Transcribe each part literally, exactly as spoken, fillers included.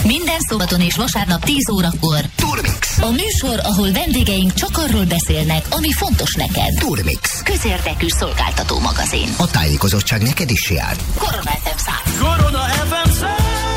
Minden szombaton és vasárnap tíz órakor. Turmix. A műsor, ahol vendégeink csak arról beszélnek, ami fontos neked. Turmix. Közérdekű szolgáltató magazin. A tájékozottság neked is jár. Korona ef em száz. Korona ef em száz.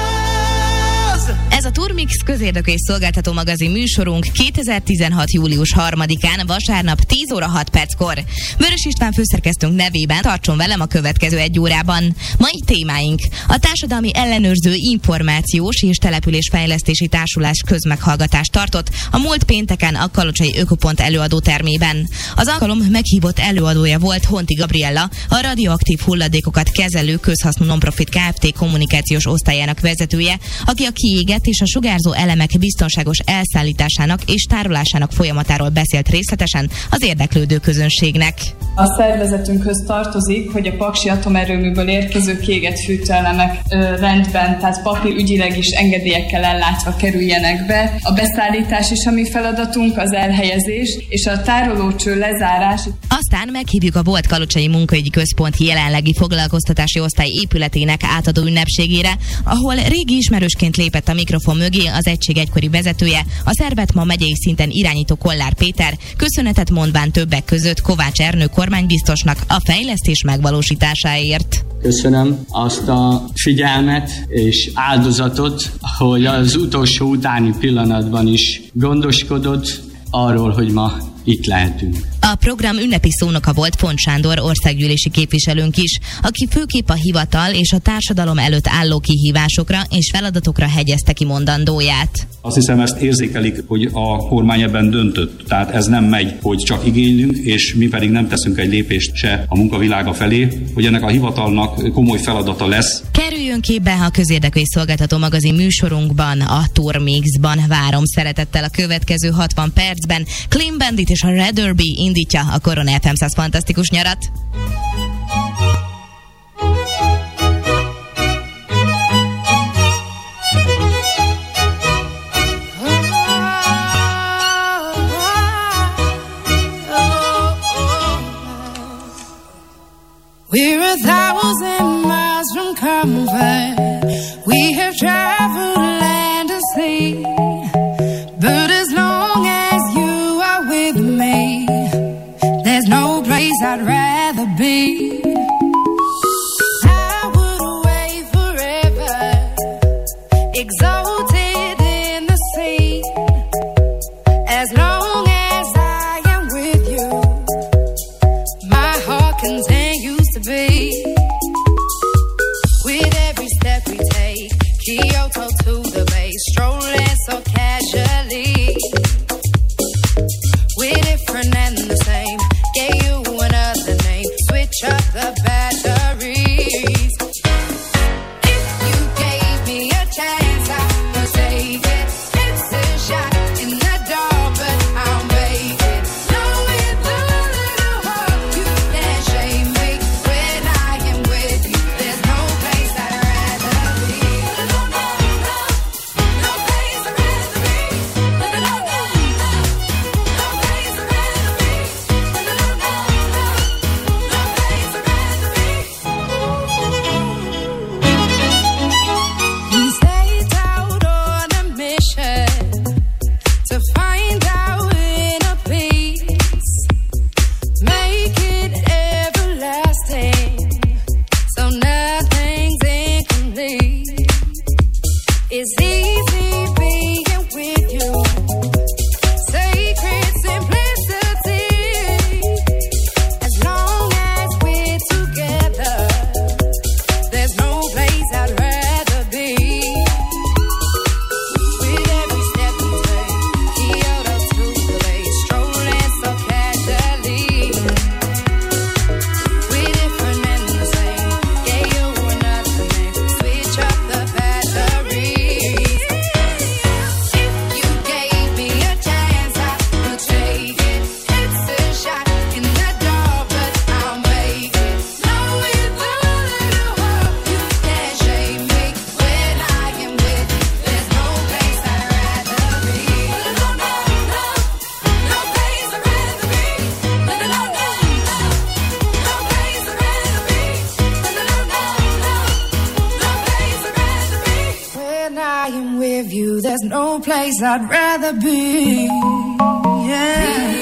Ez a Turmix közérdekű és szolgáltató magazin műsorunk kétezer-tizenhat. július harmadikán, vasárnap tíz óra hat perckor. Vörös István főszerkesztőnk nevében tartson velem a következő egy órában. Mai témáink: a Társadalmi Ellenőrző Információs és Településfejlesztési Társulás közmeghallgatást tartott a múlt pénteken a Kalocsai Ökopont előadótermében. Az alkalom meghívott előadója volt Honti Gabriella, a radioaktív hulladékokat kezelő közhasznú nonprofit Kft. Kommunikációs osztályának vezetője, aki a kiégett és a sugárzó elemek biztonságos elszállításának és tárolásának folyamatáról beszélt részletesen az érdeklődő közönségnek. A szervezetünkhöz tartozik, hogy a paksi atomerőműből érkező kiégett fűtőelemek ö, rendben, tehát papírügyileg is engedélyekkel ellátva kerüljenek be. A beszállítás is a mi feladatunk, az elhelyezés és a tárolócső lezárás. Aztán meghívjuk a volt Kalocsai Munkaügyi Központ jelenlegi foglalkoztatási osztály épületének átadó ünnepségére, ahol régi ismerősként lépett a mikrofon mögé az egység egykori vezetője, a szervet ma megyei szinten irányító Kollár Péter, köszönetet mondván többek között Kovács Ernő kormánybiztosnak a fejlesztés megvalósításáért. Köszönöm azt a figyelmet és áldozatot, hogy az utolsó utáni pillanatban is gondoskodott arról, hogy ma itt lehetünk. A program ünnepi szónoka volt Font Sándor országgyűlési képviselőnk is, aki főképp a hivatal és a társadalom előtt álló kihívásokra és feladatokra hegyezte ki mondandóját. Azt hiszem, ezt érzékelik, hogy a kormány ebben döntött. Tehát ez nem megy, hogy csak igénylünk, és mi pedig nem teszünk egy lépést se a munkavilága felé, hogy ennek a hivatalnak komoly feladata lesz. Kerüljön képbe a közérdekű és szolgáltató magazin műsorunkban, a Turmixban. Várom szeretettel a következő hatvan percben. Clean Bandit és a Rather Be indítja a Korona ef em száz fantasztikus nyarat. We're a thousand miles from comfort. We have traveled land and sea. But as long as you are with me, there's no place I'd rather be. I would away forever, exalted in the sea. As long as I am with you, my heart continues to be. With every step we take, Kyoto to the bay, strolling so casually. We're different and the same, gave you another name, switch up the batteries. If you gave me a chance, I would take it. It's a shot in the dark, but I'll make it. Knowing the little heart, you can't shame me. When I am with you, there's no place I'd rather be. No, no, no, no place I'd rather be. No, no, no, no, no place I'd rather be. No, no, no, no, no place I'd rather be. We set out on a mission to find our inner peace, make it everlasting, so nothing's incomplete. It's easy being with you, sacred simplicity. As long as we're together, there's no place I'd rather be. With every step we take, Kyoto to the bay, strolling so casually. We're different and the same, gave you another name, switch up the batteries. with you, there's no place I'd rather be. Yeah.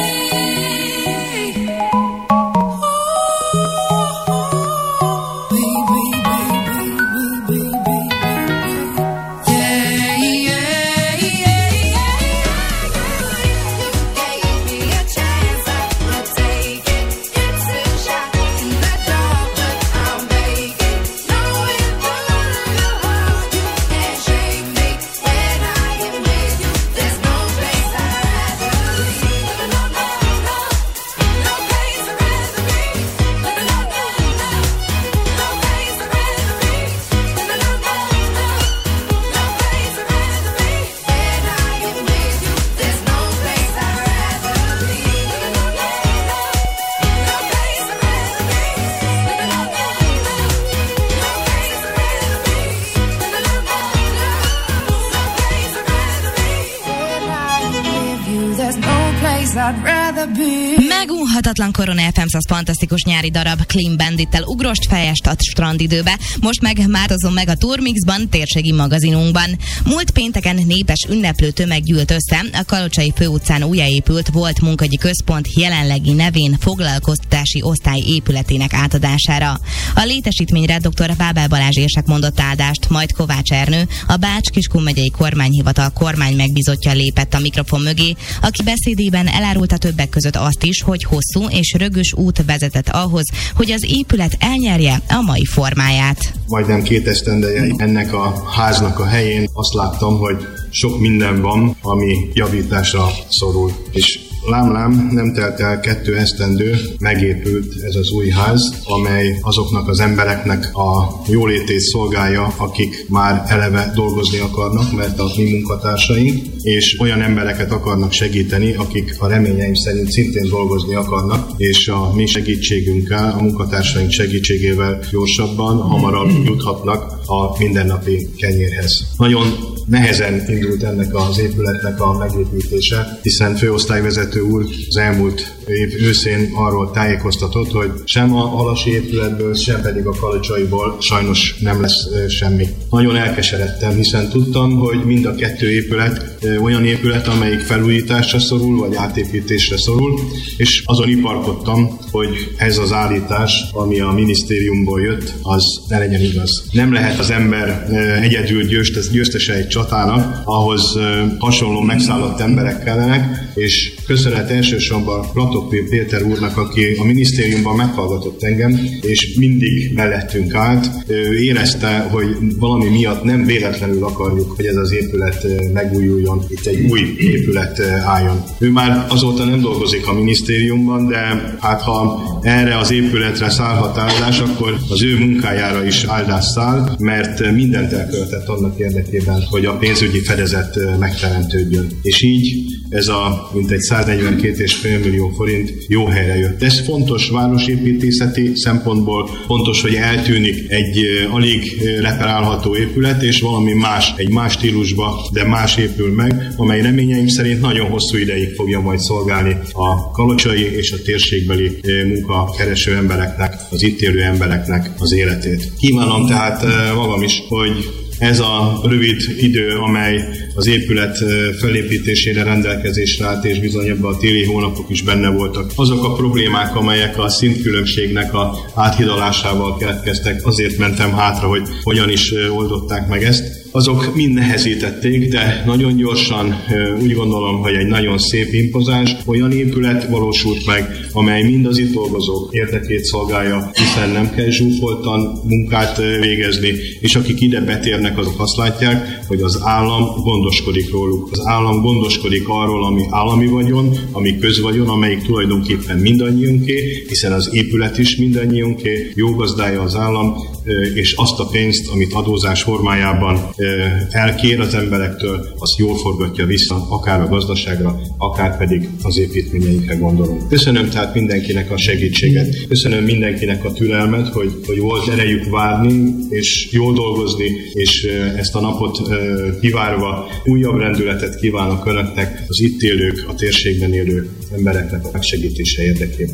Megunhatatlan Korona ef em száz fantasztikus nyári darab Clean Bandittel ugrost fejest a strandidőbe, most meg mátozom meg a Turmixban, térségi magazinunkban. Múlt pénteken népes ünneplő tömeg gyűlt össze a Kalocsai főutcán újjáépült Volt Munkagyi Központ jelenlegi nevén Foglalkoztatási Osztály épületének átadására. A létesítményre dr. Vábel Balázs érsek mondott áldást, majd Kovács Ernő, a Bács-Kiskun megyei kormányhivatal kormány megbízottja lépett a mikrofon mögé, aki beszédében elárulta többek között azt is, hogy hosszú és rögös út vezetett ahhoz, hogy az épület elnyerje a mai formáját. Majdnem két esztendeje ennek a háznak a helyén azt láttam, hogy sok minden van, ami javításra szorul. És lám-lám, nem telt el kettő esztendő, megépült ez az új ház, amely azoknak az embereknek a jólétét szolgálja, akik már eleve dolgozni akarnak, mert a mi munkatársaink, és olyan embereket akarnak segíteni, akik a reményeim szerint szintén dolgozni akarnak, és a mi segítségünkkel, a munkatársaink segítségével gyorsabban, hamarabb juthatnak a mindennapi kenyérhez. Nagyon nehezen indult ennek az épületnek a megépítése, hiszen főosztályvezető úr az elmúlt év őszén arról tájékoztatott, hogy sem a Halasi épületből, sem pedig a Kalocsaiból sajnos nem lesz semmi. Nagyon elkeseredtem, hiszen tudtam, hogy mind a kettő épület olyan épület, amelyik felújításra szorul, vagy átépítésre szorul, és azon iparkodtam, hogy ez az állítás, ami a minisztériumból jött, az ne legyen igaz. Nem lehet az ember egyedül győztes, győztese egy csatának, ahhoz hasonló megszállott emberek kellenek, és köszönet elsősorban Platok Péter úrnak, aki a minisztériumban meghallgatott engem, és mindig mellettünk állt. Ő érezte, hogy valami miatt nem véletlenül akarjuk, hogy ez az épület megújuljon, itt egy új épület álljon. Ő már azóta nem dolgozik a minisztériumban, de hát ha erre az épületre szállhat áldás, akkor az ő munkájára is áldás száll, mert mindent elkövetett annak érdekében, hogy a pénzügyi fedezet megteremtődjön. És így ez a mintegy száznegyvenkét egész öt millió forint jó helyre jött. Ez fontos városépítészeti szempontból, fontos, hogy eltűnik egy alig reperálható épület, és valami más, egy más stílusba, de más épül meg, amely reményeim szerint nagyon hosszú ideig fogja majd szolgálni a kalocsai és a térségbeli munkakereső embereknek, az itt élő embereknek az életét. Kívánom tehát magam is, hogy ez a rövid idő, amely az épület felépítésére rendelkezésre állt, és bizony ebben a téli hónapok is benne voltak. Azok a problémák, amelyek a szintkülönbségnek a áthidalásával keletkeztek, azért mentem hátra, hogy hogyan is oldották meg ezt. Azok mind nehezítették, de nagyon gyorsan úgy gondolom, hogy egy nagyon szép, impozáns olyan épület valósult meg, amely mind az itt dolgozók érdekét szolgálja, hiszen nem kell zsúfoltan munkát végezni, és akik ide betérnek, azok azt látják, hogy az állam gondoskodik róluk. Az állam gondoskodik arról, ami állami vagyon, ami közvagyon, amelyik tulajdonképpen mindannyiunké, hiszen az épület is mindannyiunké, jó gazdája az állam, és azt a pénzt, amit adózás formájában elkér az emberektől, azt jól forgatja vissza, akár a gazdaságra, akár pedig az építményeinkre gondolom. Köszönöm tehát mindenkinek a segítséget, köszönöm mindenkinek a türelmet, hogy, hogy volt erejük várni, és jól dolgozni, és ezt a napot kivárva újabb rendületet kívánok önöknek, az itt élők, a térségben élő embereknek a megsegítése érdekében.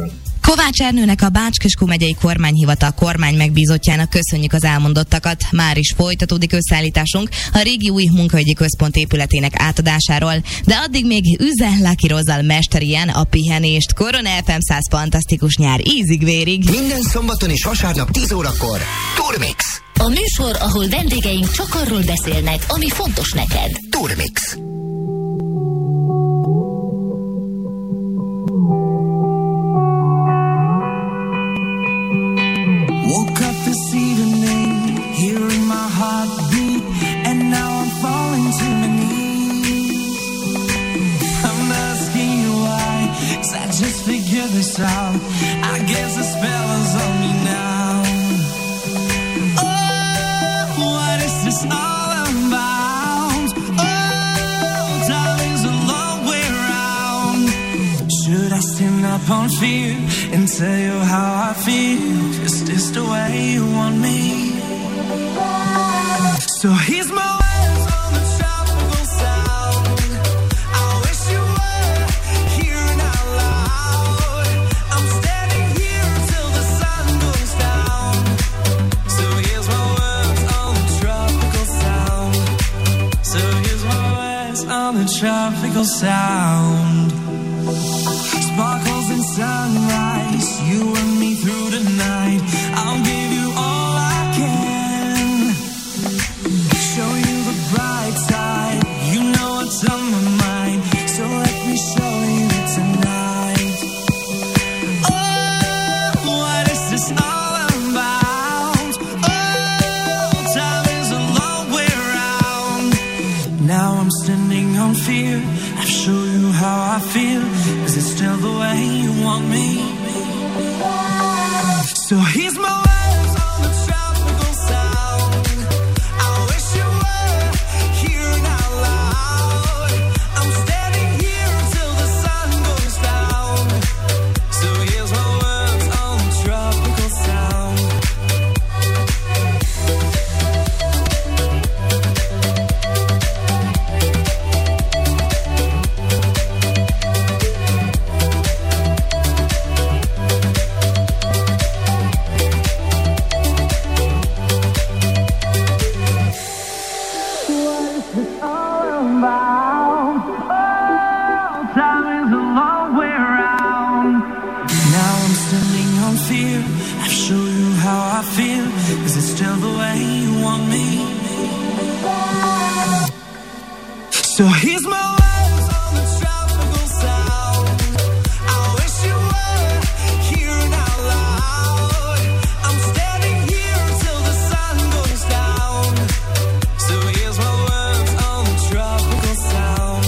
Kovács Ernőnek, a Bács-Kiskun megyei kormányhivatal kormány megbízottjának köszönjük az elmondottakat. Már is folytatódik összeállításunk a régi új munkaügyi központ épületének átadásáról, de addig még üzze Lucky Rozzal mesterien a pihenést. Korona ef em száz fantasztikus nyár ízig-vérig. Minden szombaton és vasárnap tíz órakor Turmix. A műsor, ahol vendégeink csak arról beszélnek, ami fontos neked. Turmix. Woke up this evening, hearing my heartbeat, and now I'm falling to my knees. I'm asking you why, 'cause I just figured this out. I guess the spell is on me now. Oh, what is this all about? Oh, time is a long way around. Should I stand up on fear and tell you how I feel? Is this the way you want me? So here's my words on the tropical sound. I wish you were hearing out loud. I'm standing here till the sun goes down. So here's my words on the tropical sound. So here's my words on the tropical sound. Sparkles and sunrise, you and me through the night. I'll give you all I can. Show you the bright side. You know what's on my mind. So let me show you tonight. Oh, what is this all about? Oh, time is a long way around. Now I'm standing on fear. I'll show you how I feel. Is it still the way you want me? So here's my words on the tropical sound. I wish you were hearing out loud. I'm standing here till the sun goes down. So here's my words on the tropical sound. So here's my words on the tropical sound. I wish you were hearing out loud. I'm standing here till the sun goes down. So here's my words on the tropical sound.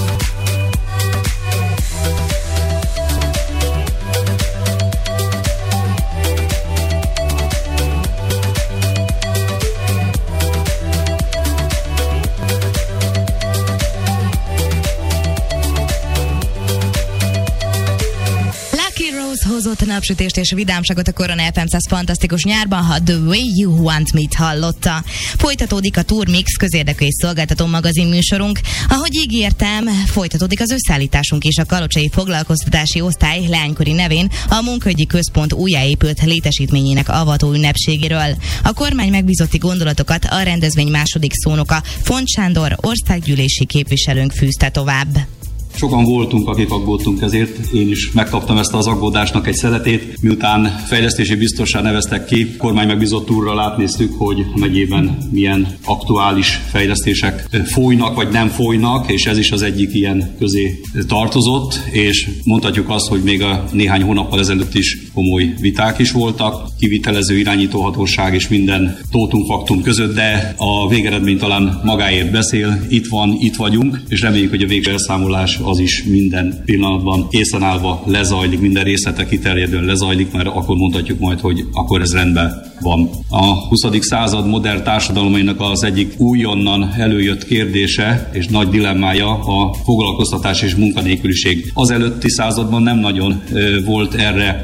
Hozott napsütést és vidámságot a Korona ef em száz fantasztikus nyárban, ha The Way You Want Me-t hallotta. Folytatódik a Turmix közérdekű és szolgáltató magazin műsorunk. Ahogy ígértem, folytatódik az összeállításunk is a Kalocsai Foglalkoztatási Osztály leánykori nevén a Munkaügyi Központ újjáépült létesítményének avató ünnepségéről. A kormány megbízotti gondolatokat a rendezvény második szónoka, Font Sándor országgyűlési képviselőnk fűzte tovább. Sokan voltunk, akik aggódtunk ezért. Én is megkaptam ezt az aggódásnak egy szeletét. Miután fejlesztési biztossá neveztek ki, kormány megbízott úrral átnéztük, hogy a megyében milyen aktuális fejlesztések folynak, vagy nem folynak, és ez is az egyik ilyen közé tartozott, és mondhatjuk azt, hogy még a néhány hónappal ezelőtt is komoly viták is voltak, kivitelező irányítóhatóság és minden tótum faktum között, de a végeredmény talán magáért beszél. Itt van, itt vagyunk, és reméljük, hogy a végső elszámolás az is minden pillanatban készen állva lezajlik, minden részlete kiterjedően lezajlik, mert akkor mondhatjuk majd, hogy akkor ez rendben van. A huszadik század modern társadalmainak az egyik újonnan előjött kérdése és nagy dilemmája a foglalkoztatás és munkanélküliség. Az előtti században nem nagyon volt erre általában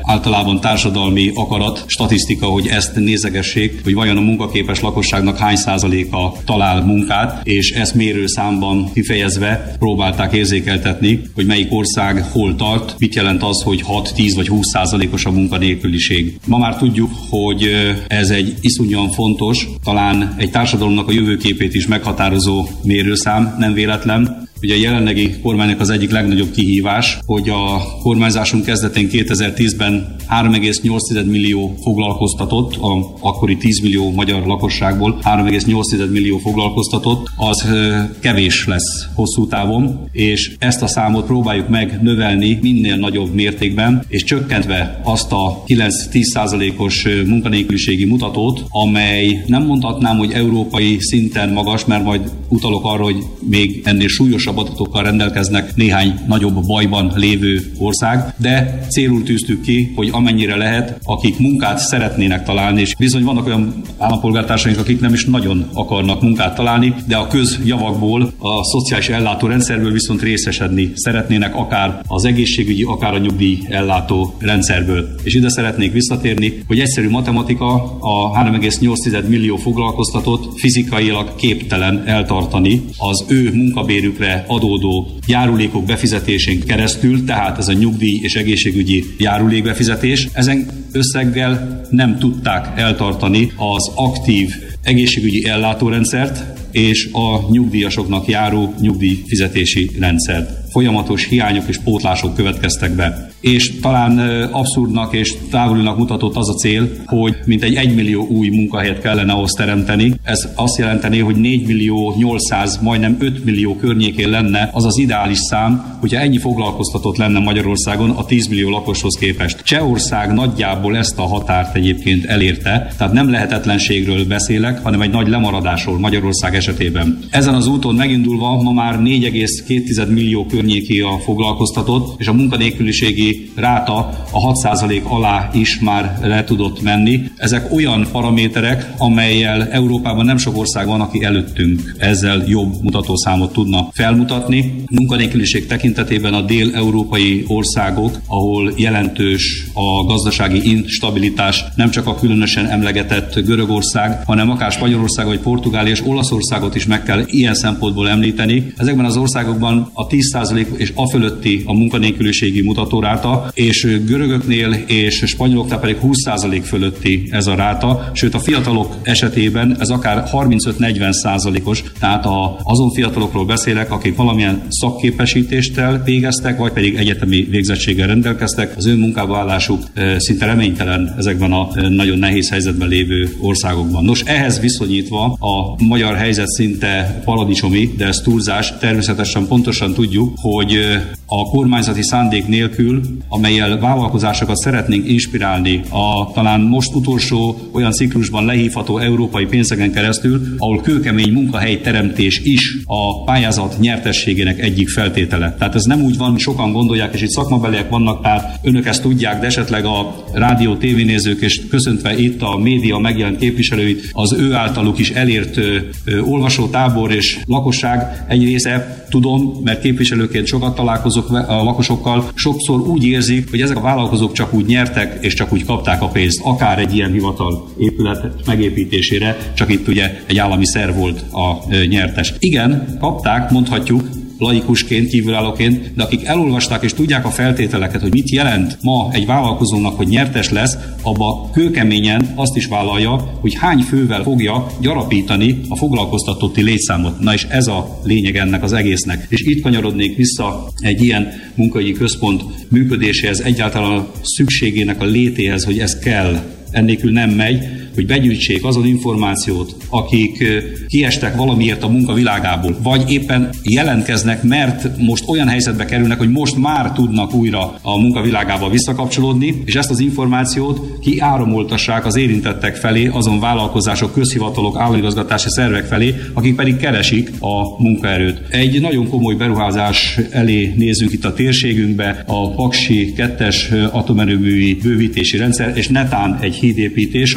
általában társadalmi akarat, statisztika, hogy ezt nézegessék, hogy vajon a munkaképes lakosságnak hány százaléka talál munkát, és ezt mérőszámban kifejezve próbálták érzékeltetni, hogy melyik ország hol tart, mit jelent az, hogy hat, tíz vagy húsz százalékos a munkanélküliség. Ma már tudjuk, hogy ez egy iszonyúan fontos, talán egy társadalomnak a jövőképét is meghatározó mérőszám, nem véletlen. Ugye a jelenlegi kormánynak az egyik legnagyobb kihívás, hogy a kormányzásunk kezdetén kétezer-tízben három egész nyolc millió foglalkoztatott, a akkori tíz millió magyar lakosságból három egész nyolc millió foglalkoztatott, az kevés lesz hosszú távon, és ezt a számot próbáljuk meg növelni minél nagyobb mértékben, és csökkentve azt a kilenc-tíz százalékos munkanélküliségi mutatót, amely nem mondhatnám, hogy európai szinten magas, mert majd utalok arra, hogy még ennél súlyosabb adatokkal rendelkeznek néhány nagyobb bajban lévő ország, de célul tűztük ki, hogy amennyire lehet, akik munkát szeretnének találni, és bizony vannak olyan állampolgártársaink, akik nem is nagyon akarnak munkát találni, de a közjavakból, a szociális ellátórendszerből viszont részesedni szeretnének, akár az egészségügyi, akár a nyugdíj ellátó rendszerből. És ide szeretnék visszatérni, hogy egyszerű matematika, a három egész nyolc millió foglalkoztatott fizikailag képtelen eltartani az ő munkabérükre adódó járulékok befizetésén keresztül, tehát ez a nyugdíj és egészségügyi járulékbefizetés, ezen összeggel nem tudták eltartani az aktív egészségügyi ellátórendszert és a nyugdíjasoknak járó nyugdíjfizetési rendszert. Folyamatos hiányok és pótlások következtek be. És talán abszurdnak és távolinak mutatott az a cél, hogy mintegy egymillió új munkahelyet kellene ahhoz teremteni. Ez azt jelenteni, hogy négy millió nyolcszáz, majdnem öt millió környékén lenne az az ideális szám, hogyha ennyi foglalkoztatott lenne Magyarországon a tíz millió lakoshoz képest. Csehország nagyjából ezt a határt egyébként elérte, tehát nem lehetetlenségről beszélek, hanem egy nagy lemaradásról Magyarország esetében. Ezen az úton megindulva ma már négy egész két millió környéki a foglalkoztatott, és a munkanélküliségi ráta a hat százalék alá is már le tudott menni. Ezek olyan paraméterek, amellyel Európában nem sok ország van, aki előttünk ezzel jobb mutatószámot tudna felmutatni. Munkanélküliség tekintetében a dél-európai országok, ahol jelentős a gazdasági instabilitás, nem csak a különösen emlegetett Görögország, hanem akár Spanyolország vagy Portugália és Olaszországot is meg kell ilyen szempontból említeni. Ezekben az országokban a tíz százalék és afölötti a munkanélküliségi mutatóráta, és görögöknél és spanyoloknál pedig húsz százalék fölötti ez a ráta, sőt a fiatalok esetében ez akár harmincöt-negyven százalékos, tehát a, azon fiatalokról beszélek, akik valamilyen szakképesítéssel végeztek, vagy pedig egyetemi végzettséggel rendelkeztek, az önmunkába állásuk e, szinte reménytelen ezekben a e, nagyon nehéz helyzetben lévő országokban. Nos, ehhez viszonyítva a magyar helyzet szinte paradicsomi, de ez túlzás, természetesen pontosan tudjuk, hogy a kormányzati szándék nélkül, amellyel vállalkozásokat szeretnénk inspirálni a talán most utolsó olyan ciklusban lehívható európai pénzeken keresztül, ahol kőkemény munkahelyteremtés is a pályázat nyertességének egyik feltétele. Tehát ez nem úgy van, sokan gondolják, és itt szakmabeliek vannak, tehát önök ezt tudják, de esetleg a rádió, tévénézők, és köszöntve itt a média megjelent képviselőit, az ő általuk is elért ö, ö, olvasótábor és lakosság egy része, tudom, mert képviselőként sokat találkozok a lakosokkal, sokszor úgy érzik, hogy ezek a vállalkozók csak úgy nyertek, és csak úgy kapták a pénzt, akár egy ilyen hivatal épület megépítésére, csak itt ugye egy állami szerv volt a nyertes. Igen, kapták, mondhatjuk, laikusként, kívülállóként, de akik elolvasták és tudják a feltételeket, hogy mit jelent ma egy vállalkozónak, hogy nyertes lesz, abba kőkeményen azt is vállalja, hogy hány fővel fogja gyarapítani a foglalkoztatotti létszámot. Na és ez a lényeg ennek az egésznek. És itt kanyarodnék vissza egy ilyen munkaügyi központ működéséhez, egyáltalán a szükségének a létéhez, hogy ez kell. Ennélkül nem megy, hogy begyűjtsék azon információt, akik kiestek valamiért a munka világából, vagy éppen jelentkeznek, mert most olyan helyzetbe kerülnek, hogy most már tudnak újra a munka világába visszakapcsolódni, és ezt az információt kiáramoltassák az érintettek felé, azon vállalkozások, közhivatalok, államigazgatási szervek felé, akik pedig keresik a munkaerőt. Egy nagyon komoly beruházás elé nézünk itt a térségünkbe, a Paksi kettes atomerőművi bővítési rendszer, és netán egy hídépítés, amely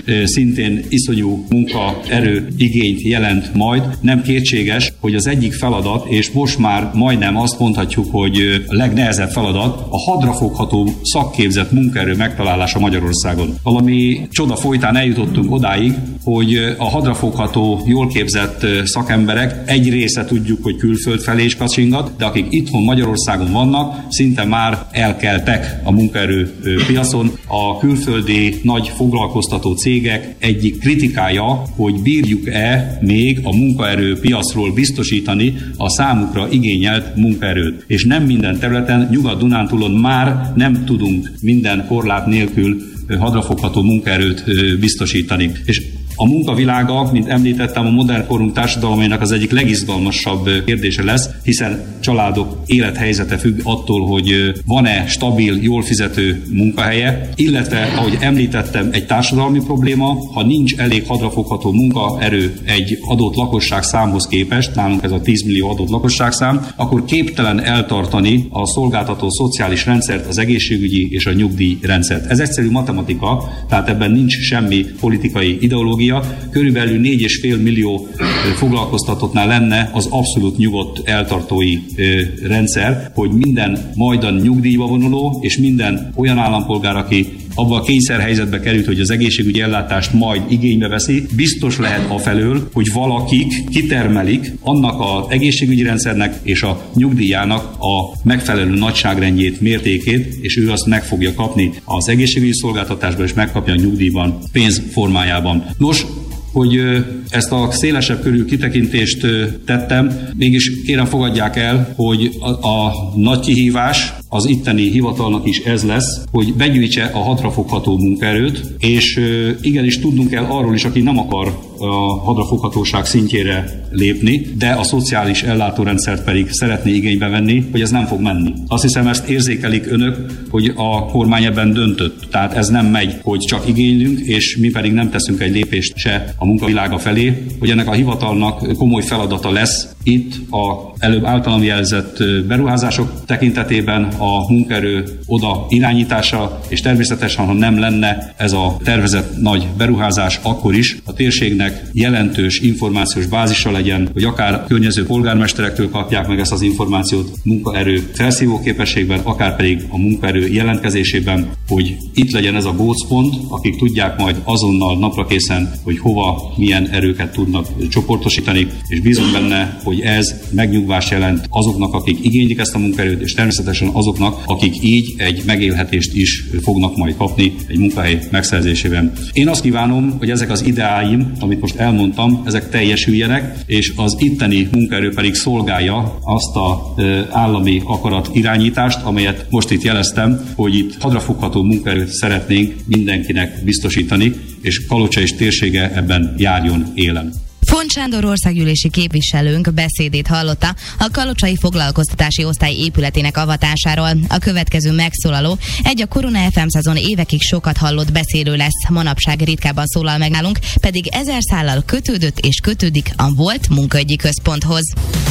szintén iszonyú munkaerő igényt jelent majd. Nem kétséges, hogy az egyik feladat, és most már majdnem azt mondhatjuk, hogy a legnehezebb feladat, a hadrafogható szakképzett munkaerő megtalálása Magyarországon. Valami csoda folytán eljutottunk odáig, hogy a hadrafogható, jól képzett szakemberek egy része tudjuk, hogy külföld felé is kacsingat, de akik itthon Magyarországon vannak, szinte már elkeltek a munkaerő piacon. A külföldi nagy foglalkoztató cégek egyik kritikája, hogy bírjuk-e még a munkaerő piacról biztosítani a számukra igényelt munkaerőt. És nem minden területen, Nyugat-Dunántúlon már nem tudunk minden korlát nélkül hadrafogható munkaerőt biztosítani. És a munkavilága, mint említettem, a modern korunk társadalmának az egyik legizgalmasabb kérdése lesz, hiszen családok élethelyzete függ attól, hogy van-e stabil, jól fizető munkahelye, illetve, ahogy említettem, egy társadalmi probléma, ha nincs elég hadrafogható munkaerő egy adott lakosság számhoz képest, nálunk ez a tíz millió adott lakosságszám, akkor képtelen eltartani a szolgáltató szociális rendszert, az egészségügyi és a nyugdíjrendszert. Ez egyszerű matematika, tehát ebben nincs semmi politikai ideológia. Körülbelül négy és fél millió foglalkoztatottnál lenne az abszolút nyugodt eltartói rendszer, hogy minden majdan nyugdíjba vonuló, és minden olyan állampolgár, aki abba a kényszerhelyzetbe került, hogy az egészségügyi ellátást majd igénybe veszi, biztos lehet afelől, hogy valakik kitermelik annak az egészségügyi rendszernek és a nyugdíjának a megfelelő nagyságrendjét, mértékét, és ő azt meg fogja kapni az egészségügyi szolgáltatásban, és megkapja a nyugdíjban pénz formájában. Nos, hogy ezt a szélesebb körű kitekintést tettem, mégis kérem fogadják el, hogy a, a nagy kihívás az itteni hivatalnak is ez lesz, hogy begyűjtse a hadrafogható munkaerőt, és igenis tudnunk kell arról is, aki nem akar a hadrafoghatóság szintjére lépni, de a szociális ellátórendszert pedig szeretné igénybe venni, hogy ez nem fog menni. Azt hiszem, ezt érzékelik önök, hogy a kormány ebben döntött. Tehát ez nem megy, hogy csak igénylünk, és mi pedig nem teszünk egy lépést se a munkavilága felé, hogy ennek a hivatalnak komoly feladata lesz itt a előbb általam jelzett beruházások tekintetében a munkaerő oda irányítása, és természetesen, ha nem lenne ez a tervezett nagy beruházás, akkor is a térségnek jelentős információs bázisa legyen, hogy akár környező polgármesterektől kapják meg ezt az információt munkaerő felszívó képességben, akár pedig a munkaerő jelentkezésében, hogy itt legyen ez a gócpont, akik tudják majd azonnal naprakészen, hogy hova, milyen erőket tudnak csoportosítani, és bízunk benne, hogy ez megnyugvás jelent azoknak, akik igénylik ezt a munkaerőt, és természetesen azoknak, akik így egy megélhetést is fognak majd kapni egy munkahely megszerzésében. Én azt kívánom, hogy ezek az ideáim, amit most elmondtam, ezek teljesüljenek, és az itteni munkaerő pedig szolgálja azt az állami akarat irányítást, amelyet most itt jeleztem, hogy itt hadrafogható munkaerőt szeretnénk mindenkinek biztosítani, és Kalocsa és térsége ebben járjon élen. Font Sándor országgyűlési képviselőnk beszédét hallotta a Kalocsai Foglalkoztatási Osztály épületének avatásáról. A következő megszólaló egy a Korona ef em szezon évekig sokat hallott beszélő lesz, manapság ritkábban szólal meg nálunk, pedig ezer szállal kötődött és kötődik a volt munkaügyi központhoz.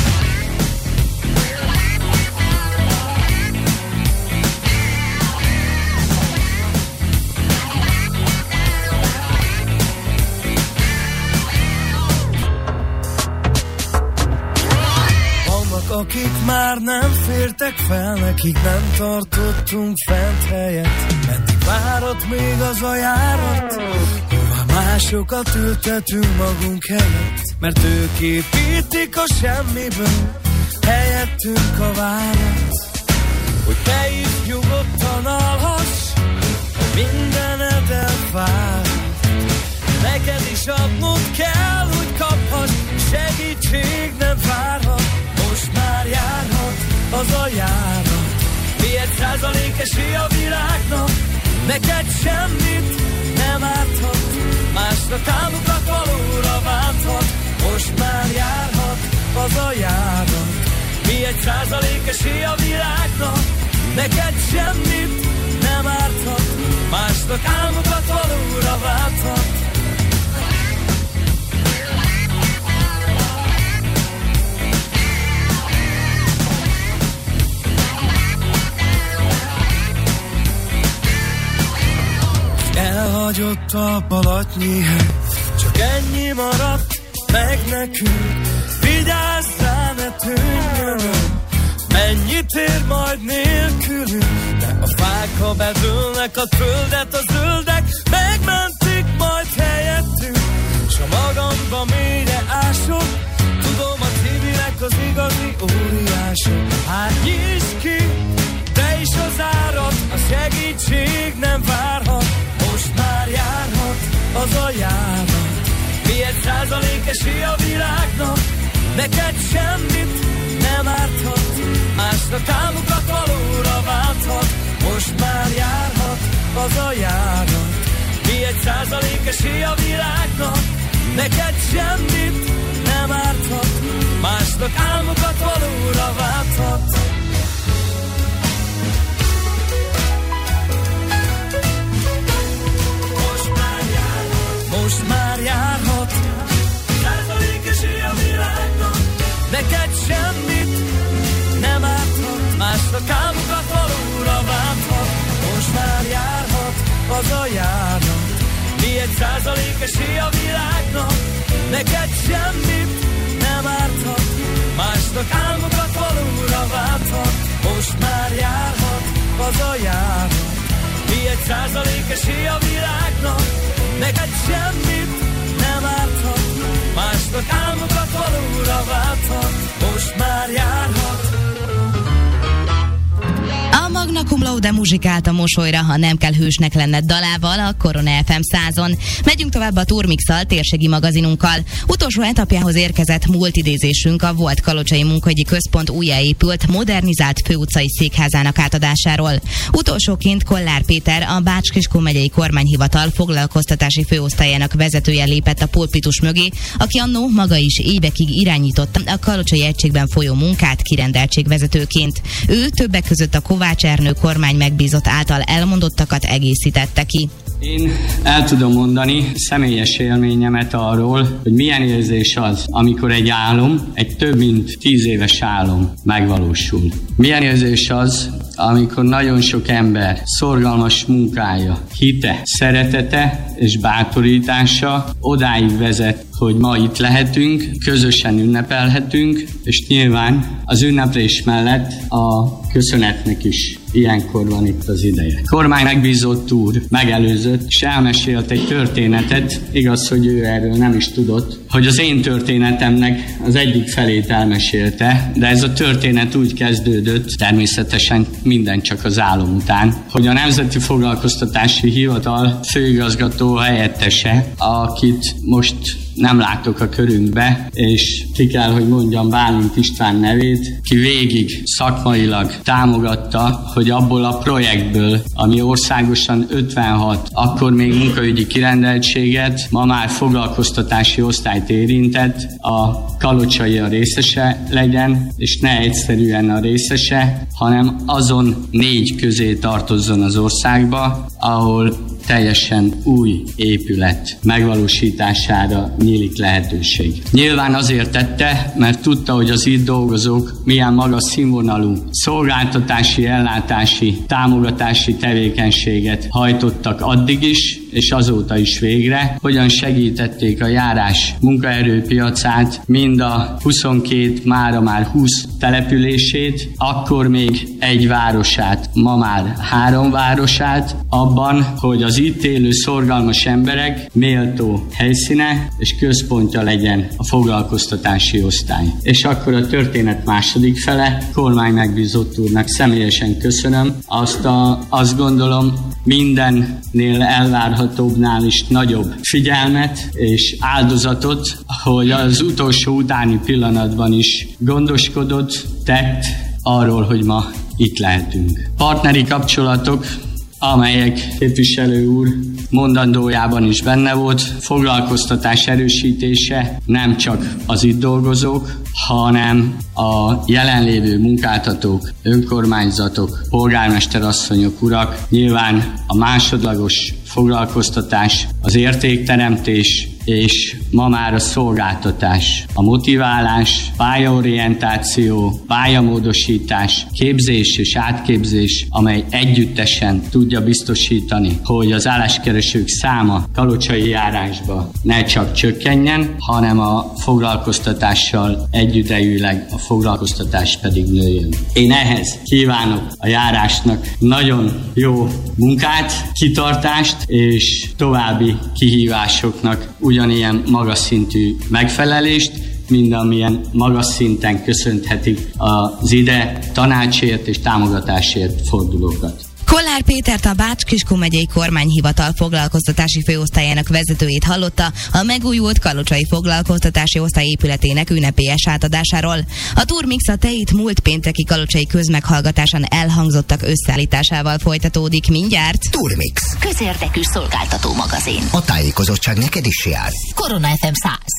Akik már nem fértek fel, nekik nem tartottunk fent helyet. Meddig várott még az a járat, hová másokat ültetünk magunk helyett. Mert ők építik a semmiből helyettünk a várat. Hogy te is nyugodtan alhass, mindened elfár. Neked is adnod kell, hogy kaphass, segítség nem várhat. Most már járhat az a járat, mi egy százalék esély a világnak, neked semmit nem árthat, másra támogat valóra válthat. Most már járhat az a járat, mi egy százalék esély a világnak, neked semmit nem árthat, másra támogat valóra válthat. elfogyott a balatnyi hely, csak ennyi maradt meg nekünk. Vigyázz rá, ne tűnjön, mennyit ér majd nélkülünk. De a fák, ha bedőlnek, a földet a zöldek megmentik majd helyettünk. S a magamba mélyre ások, tudom, a Tibinek az igazi óriások. Hát nyisd ki, te is az árat, a segítség nem várhat. Most már járhat az a járat. Mi egy százalékesi a világnak, neked semmit nem árthat. Másnak álmukat valóra válthat. Most már járhat az a járat. Mi egy százalékesi a világnak, neked semmit nem árthat. Másnak álmukat valóra válthat. Most már járhat, százalékesi a világnak, neked semmit nem árthat. Másnak álmukat valóra válthat. Most már járhat az a járat. Mi egy százalékesi a világnak, neked semmit nem árthat. Másnak álmukat valóra válthat. Most már járhat az a járat. Mi egy százalékesi a világnak, neked semmit nem árthat. Másnak álmokat valóra válthat. Most már járhat. A Magna Cum Laude muzsikált a mosolyra, ha nem kell hősnek lenned dalával a Korona ef em százon. Megyünk tovább a Turmix-szal, térségi magazinunkkal. Utolsó etapjához érkezett múlt idézésünk a volt Kalocsai Munkahogyi Központ újjáépült, modernizált főutcai székházának átadásáról. Utolsóként Kollár Péter, a Bács-Kiskun megyei kormányhivatal foglalkoztatási főosztályának vezetője lépett a pulpitus mögé, aki annó maga is évekig irányította a Kalocsai egységben folyó munkát kirendeltségvezetőként. Ő többek között a Kovács Ernő kormány megbízott által elmondottakat egészítette ki. Én el tudom mondani személyes élményemet arról, hogy milyen érzés az, amikor egy álom, egy több mint tíz éves álom megvalósul. Milyen érzés az, amikor nagyon sok ember szorgalmas munkája, hite, szeretete és bátorítása odáig vezet, hogy ma itt lehetünk, közösen ünnepelhetünk, és nyilván az ünneplés mellett a köszönetnek is ilyenkor van itt az ideje. Kormány megbízott úr megelőzött, és elmesélt egy történetet, igaz, hogy ő erről nem is tudott, hogy az én történetemnek az egyik felét elmesélte, de ez a történet úgy kezdődött, természetesen minden csak az álom után, hogy a Nemzeti Foglalkoztatási Hivatal főigazgató helyettese, akit most nem látok a körünkbe, és ki kell, hogy mondjam Bálint István nevét, ki végig szakmailag támogatta, hogy abból a projektből, ami országosan ötvenhat, akkor még munkaügyi kirendeltséget, ma már foglalkoztatási osztályt érintett, a Kalocsai a részese legyen, és ne egyszerűen a részese, hanem azon négy közé tartozzon az országba, ahol teljesen új épület megvalósítására nyílik lehetőség. Nyilván azért tette, mert tudta, hogy az itt dolgozók milyen magas színvonalú szolgáltatási, ellátási, támogatási tevékenységet hajtottak addig is, és azóta is végre, hogyan segítették a járás munkaerőpiacát, mind a huszonkét, mára már húsz települését, akkor még egy városát, ma már három városát, abban, hogy az itt élő szorgalmas emberek méltó helyszíne és központja legyen a foglalkoztatási osztály. És akkor a történet második fele, kormány megbízott úrnak személyesen köszönöm, azt, a, azt gondolom mindennél elvárhatóbbnál is nagyobb figyelmet és áldozatot, hogy az utolsó utáni pillanatban is gondoskodott, tett arról, hogy ma itt lehetünk. Partneri kapcsolatok, amelyek képviselő úr mondandójában is benne volt, foglalkoztatás erősítése nem csak az itt dolgozók, hanem a jelenlévő munkáltatók, önkormányzatok, polgármesterasszonyok, urak, nyilván a másodlagos foglalkoztatás, az értékteremtés és ma már a szolgáltatás, a motiválás, pályaorientáció, pályamódosítás, képzés és átképzés, amely együttesen tudja biztosítani, hogy az álláskeresők száma kalocsai járásba ne csak csökkenjen, hanem a foglalkoztatással egyidejűleg a foglalkoztatás pedig nőjön. Én ehhez kívánok a járásnak nagyon jó munkát, kitartást és további kihívásoknak ugyanilyen magas szintű megfelelést, mind amilyen magas szinten köszönhetik az ide tanácsért és támogatásért fordulókat. Kollár Pétert, a Bács-Kiskun megyei kormányhivatal foglalkoztatási főosztályának vezetőjét hallotta a megújult kalocsai foglalkoztatási osztály épületének ünnepélyes átadásáról. A Turmix a teit múlt pénteki kalocsai közmeghallgatáson elhangzottak összeállításával folytatódik mindjárt. Turmix. Közérdekű szolgáltató magazin. A tájékozottság neked is jár. Korona ef em száz.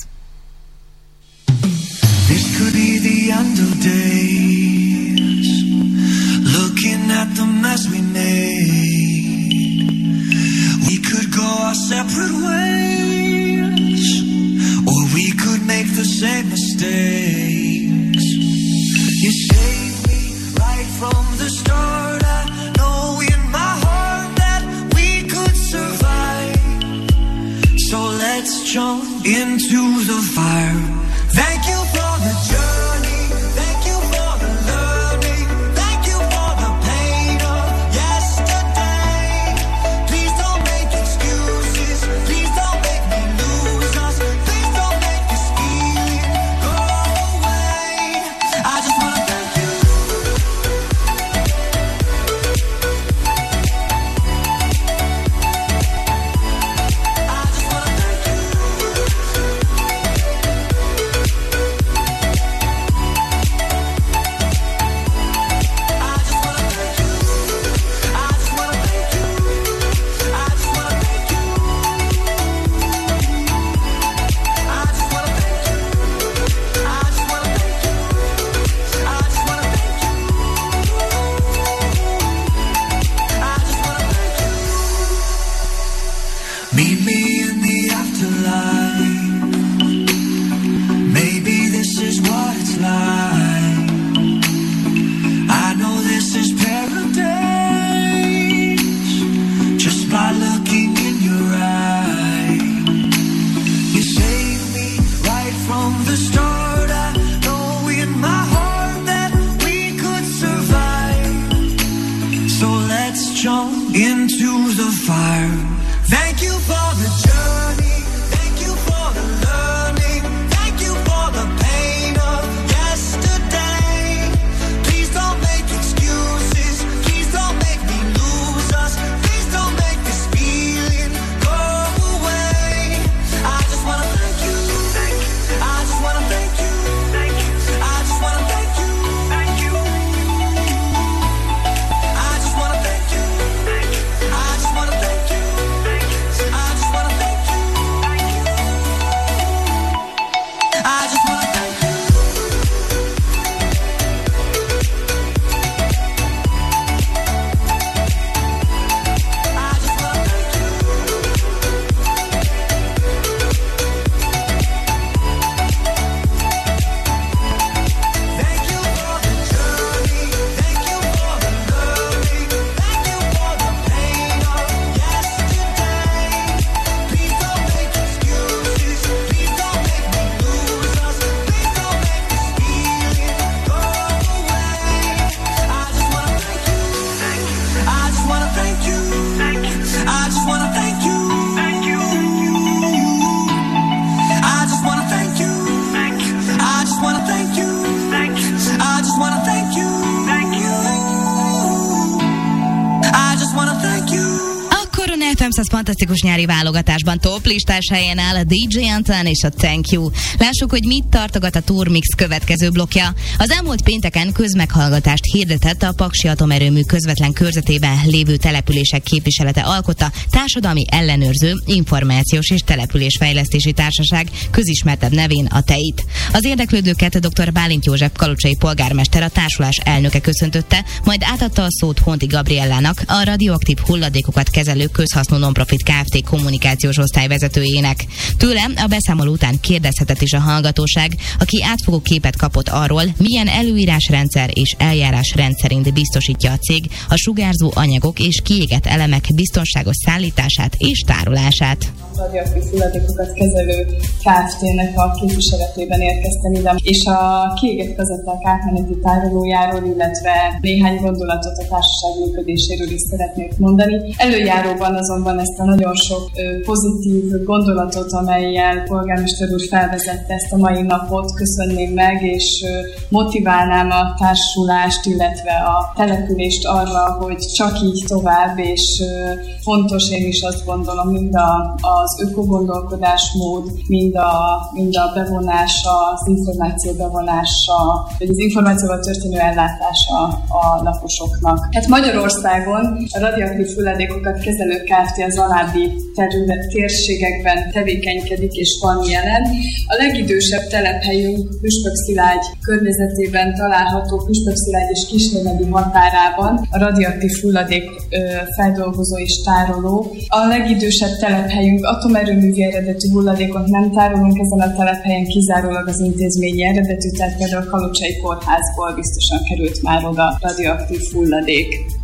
This could be the end of days. Looking at the mess we made, we could go our separate ways, or we could make the same mistakes. You saved me right from the start. I know in my heart that we could survive. So let's jump into the fire. Thank you for the journey. Thank you for the learning. Thank you for the pain of yesterday. Please don't make excuses. Please don't make me lose us. Please don't make this feeling go away. I just wanna thank you. I just wanna thank you. Meet me in the afterlife. Maybe this is what it's like. I know this is paradise, just by looking in your eyes. You saved me right from the start. I know in my heart that we could survive. So let's jump into the fire. Thank you for the journey. Thank you for the learning. Thank you for the pain of yesterday. Please don't make excuses. Please don't make me lose us. Please don't make this feeling go away. I just wanna thank you. I just wanna thank you. I just wanna thank you. I just wanna thank you. I just wanna thank you. I just wanna thank you. I just wanna thank you. I just wanna thank you. Thank you for the journey. Thank you for the learning. Thank you for the pain of yesterday. Please don't make excuses. Please don't make me lose us. Please don't make this feeling go away. I just wanna thank you. I just wanna thank you. I just wanna thank you. I just wanna thank you. I just wanna thank you. I just wanna thank you. I just wanna thank you. A Korona ef em száz fantasztikus nyári válogatásban top listás helyen áll a dé dzsé Antoine és a Thank You. Lássuk, hogy mit tartogat a Turmix következő blokja. Az elmúlt pénteken közmeghallgatást hirdetett a Paksi Atomerőmű közvetlen körzetében lévő települések képviselete alkotta Társadalmi Ellenőrző Információs és Településfejlesztési Társaság, közismertebb nevén a teit. Az érdeklődőket dr. Bálint József kalocsai polgármester, a társulás elnöke köszöntötte, majd átadta a szót Honti Gabriellának, a radioaktív hulladékokat kezelő közhasznú Nonprofit Kft. Kommunikációs osztályvezetőjének. Tőle a beszámoló után kérdezhetett is a hallgatóság, aki átfogó képet kapott arról, milyen előírásrendszer és eljárásrend szerint biztosítja a cég a sugárzó anyagok és kiégett elemek biztonságos szállítását és tárolását. A radioaktív hulladékokat kezelő Kft.-nek a képviseletében érkeztem ide, és a kiégett kazetták átmeneti tárolójáról, illetve néhány gondolatot a társaság működéséről is szeretnék mondani. Előjáróban azonban ezt a nagyon sok ö, pozitív gondolatot, amellyel polgármester úr felvezette ezt a mai napot, köszönném meg, és ö, motiválnám a társulást, illetve a települést arra, hogy csak így tovább, és ö, fontos, én is azt gondolom, mind a, az ökogondolkodásmód, mind a, mind a bevonása, az információ bevonása, vagy az információval történő ellátása a lakosoknak. Hát Magyarországon a radioaktív hulladékokat kezelő Kft. Az alábbi terület, térségekben tevékenykedik és van jelen. A legidősebb telephelyünk Püspökszilágy környezetében található, Püspökszilágy és Kisnemedi határában a radioaktív hulladék ö, feldolgozó és tároló. A legidősebb telephelyünk atomerőművi eredetű hulladékot nem tárolunk ezen a telephelyen, kizárólag az intézményi eredetű, tehát például a Kalocsai Kórházból biztosan került már oda radioaktív hulladék.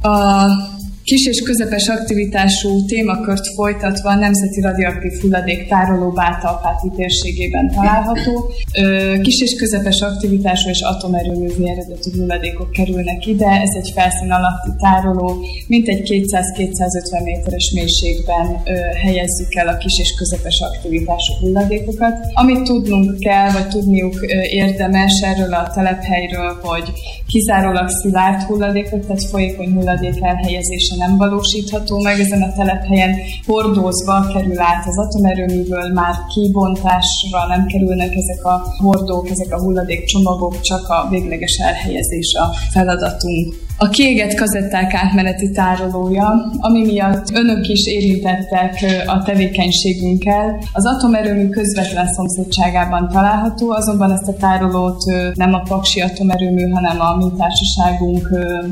A kis és közepes aktivitású témakört folytatva a Nemzeti Radioaktív Hulladék Tároló Bátalpáti térségében található. Kis és közepes aktivitású és atomerőművi eredetű hulladékok kerülnek ide. Ez egy felszín alatti tároló, mintegy kétszáz-kétszázötven méteres mélységben helyezzük el a kis és közepes aktivitású hulladékokat. Amit tudnunk kell, vagy tudniuk érdemes erről a telephelyről, hogy kizárólag szilárd hulladékok, tehát folyékony hulladék elhelyezése nem valósítható meg ezen a telephelyen, hordózva kerül át az atomerőműből, már kibontásra nem kerülnek ezek a hordók, ezek a hulladékcsomagok, csak a végleges elhelyezés a feladatunk. A kiégett kazetták átmeneti tárolója, ami miatt önök is érintettek a tevékenységünkkel, az atomerőmű közvetlen szomszédságában található, azonban ezt a tárolót nem a Paksi atomerőmű, hanem a mi társaságunk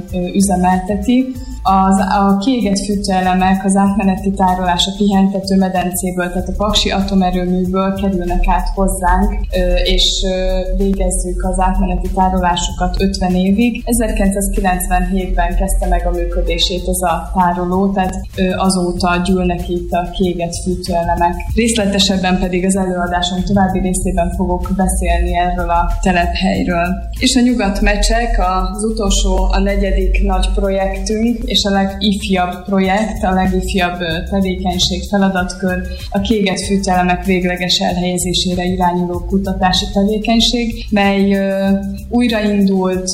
üzemelteti. Az, a kiégett fűtőelemek az átmeneti tárolás a pihentető medencéből, tehát a Paksi atomerőműből kerülnek át hozzánk, és végezzük az átmeneti tárolásukat ötven évig. ezerkilencszázkilencvenhétben kezdte meg a működését ez a tároló, tehát azóta gyűlnek itt a kiégett fűtőelemek. Részletesebben pedig az előadásom további részében fogok beszélni erről a telephelyről. És a Nyugat-Mecsek az utolsó, a negyedik nagy projektünk, és a legifjabb projekt, a legifjabb tevékenység, feladatkör a kiégett fűtőelemek végleges elhelyezésére irányuló kutatási tevékenység, mely újraindult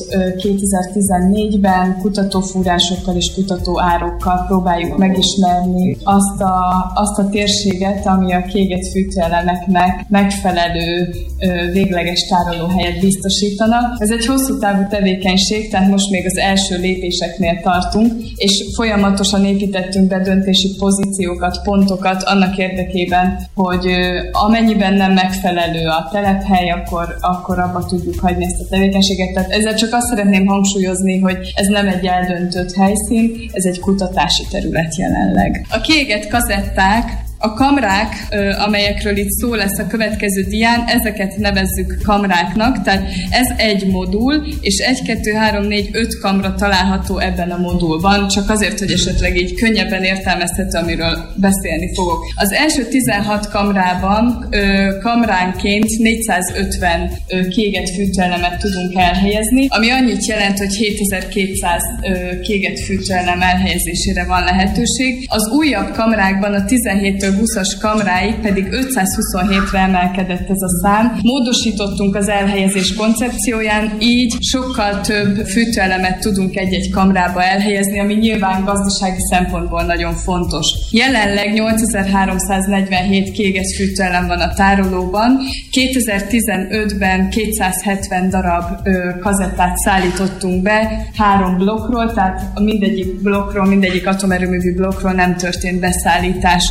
kétezer-tizennégyben kutatófúrásokkal és kutatóárokkal próbáljuk megismerni azt a, azt a térséget, ami a kiégett fűtőelemeknek megfelelő végleges tárolóhelyet biztosítana. Ez egy hosszú távú tevékenység, tehát most még az első lépéseknél tartunk, és folyamatosan építettünk be döntési pozíciókat, pontokat annak érdekében, hogy amennyiben nem megfelelő a telephely, akkor, akkor abba tudjuk hagyni ezt a tevékenységet. Tehát ezzel csak azt szeretném hangsúlyozni, hogy ez nem egy eldöntött helyszín, ez egy kutatási terület jelenleg. A kiégett kazetták, a kamrák, amelyekről itt szó lesz a következő dián, ezeket nevezzük kamráknak, tehát ez egy modul, és egy, kettő, három, négy, öt kamra található ebben a modulban, csak azért, hogy esetleg így könnyebben értelmezhető, amiről beszélni fogok. Az első tizenhat kamrában kamránként négyszázötven kiégett fűtőelemet tudunk elhelyezni, ami annyit jelent, hogy hétezer-kétszáz kiégett fűtőelem elhelyezésére van lehetőség. Az újabb kamrákban a tizenhéttől húszas kamráig pedig ötszázhuszonhétre emelkedett ez a szám. Módosítottunk az elhelyezés koncepcióján, így sokkal több fűtőelemet tudunk egy-egy kamrába elhelyezni, ami nyilván gazdasági szempontból nagyon fontos. Jelenleg nyolcezer-háromszáznegyvenhét kiégett fűtőelem van a tárolóban. kétezer-tizenötben kétszázhetven darab ö, kazettát szállítottunk be három blokkról, tehát mindegyik blokkról, mindegyik atomerőművű blokkról nem történt beszállítás. Jelen